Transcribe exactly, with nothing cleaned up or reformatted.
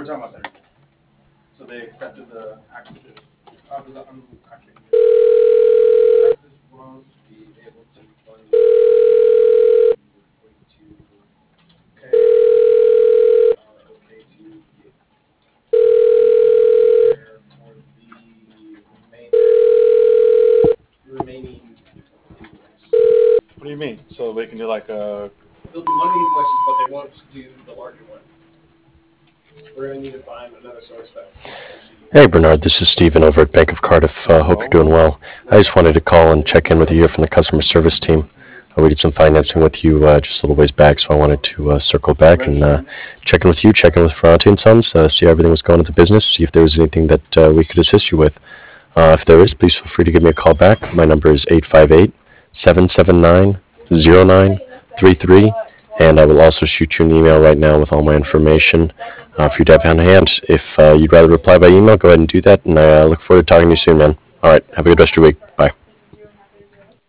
talking about there. So they accepted the acquisition. Uh, the, um, actually, Texas won't be able to fund you. We're going to pay uh, okay to get there for the remainder, remaining invoice. What do you mean? So they can do like a. They'll do one of the invoices, but they won't do the larger one. We're going to need to find another source that. Hey Bernard, this is Stephen over at Bank of Cardiff. Uh, hope you're doing well. I just wanted to call and check in with you here from the customer service team. Uh, we did some financing with you uh, just a little ways back, so I wanted to uh, circle back and uh, check in with you, check in with Ferranti and Sons, uh, see how everything was going at the business, see if there was anything that uh, we could assist you with. Uh, if there is, please feel free to give me a call back. My number is eight five eight, seven seven nine, zero nine three three, and I will also shoot you an email right now with all my information uh, for you to have on hand. If uh, you'd rather reply by email, go ahead and do that, and I uh, look forward to talking to you soon, man. All right, have a good rest of your week. Bye.